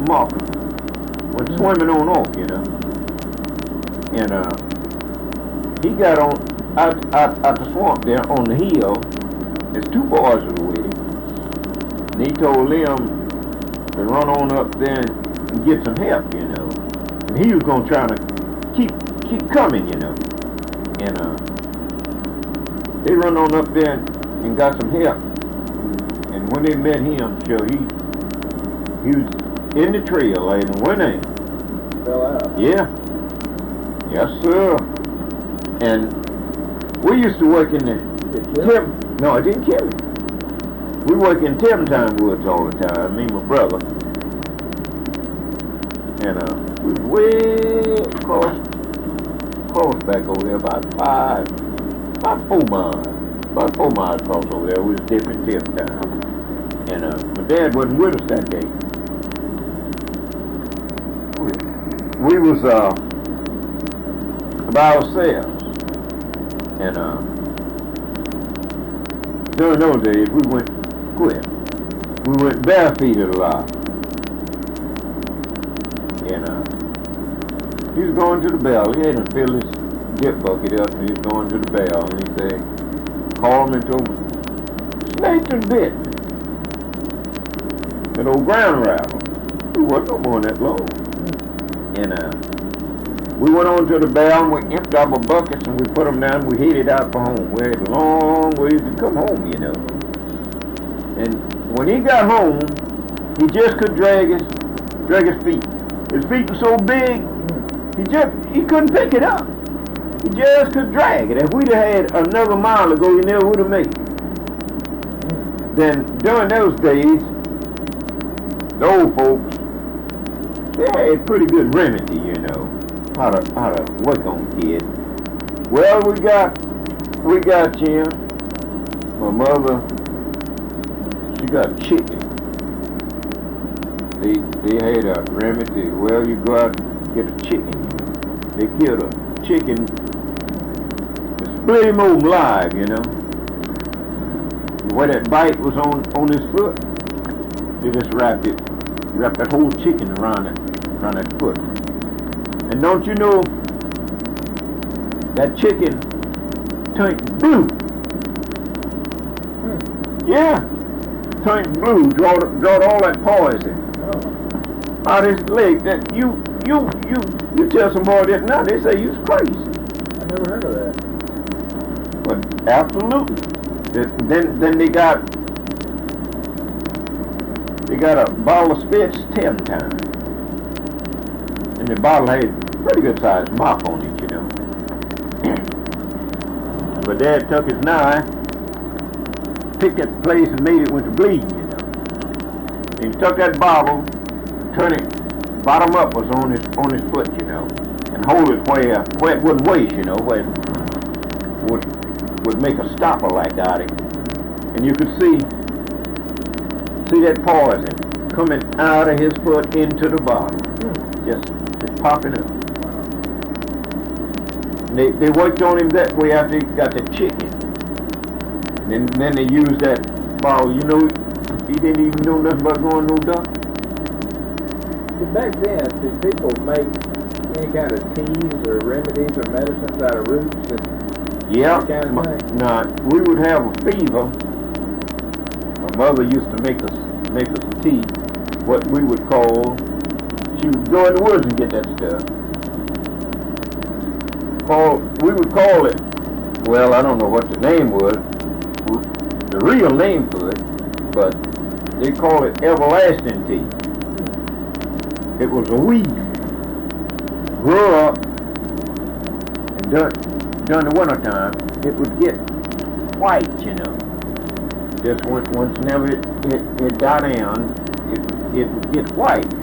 Marcus went swimming on off, you know. And he got on out the swamp there on the hill. There's two boys that were with him. And he told them to run on up there and get some help, you know. And he was gonna try to keep coming, you know. And they run on up there and got some help. And when they met him, sure, he was in the trail, like, and when they fell out. Yeah. Yes, sir. And we used to work in the No, it didn't kill him. We work in Terpentine Woods all the time, me and my brother. And we was way across back over there, about 4 miles. About 4 miles across over there. We was dipping Terpentine. And my dad wasn't with us that day. We was by ourselves. And during those days we went barefooted a lot. And he was going to the bell. He had to fill his dip bucket up, and he was going to the bell, and he said, called me and told me, snake and bit me. That old ground rattle. We wasn't no more than that long. And we went on to the bell, and we emptied our buckets, and we put them down, and we headed out for home. We had a long ways to come home, you know. And when he got home, he just could drag his feet. His feet were so big, he couldn't pick it up. He just could drag it. If we'd have had another mile to go, he never would have made it. Then during those days, the old folks, they had pretty good remedy, you know, how to work on kids. Well, we got Jim. My mother, she got chicken. They had a remedy. Well, you go out and get a chicken. They killed a chicken, they split him open live, you know. Where that bite was on his foot, they just wrapped that whole chicken around that foot. And don't you know, that chicken turned blue. Yeah, turned blue, drawed all that poison out his leg. That you tell some boy that now, they say you's crazy. I never heard of that. But absolutely. Then they got a bottle of Spitz Terpentine. And the bottle had a pretty good sized mark on it, you know. But Dad took his knife, picked that place and made it went to bleeding, you know. And he took that bottle, turned it bottom up was on his foot, you know, and hold it where it wouldn't waste, you know, where it would make a stopper like out of it. And you could see that poison coming out of his foot into the bottle. Just popping up. And they worked on him that way after he got the chicken. And then they used that bottle. You know, he didn't even know nothing about going no doctor. Back then, did people make any kind of teas or remedies or medicines out of roots and that kind of thing? No, we would have a fever. My mother used to make us tea, what we would call. She would go in the woods and get that stuff. We would call it. Well, I don't know what the name was, the real name for it, but they call it everlasting tea. It was a weed. Grew up, and during the winter time, it would get white, you know. Just once whenever it died down, it would get white.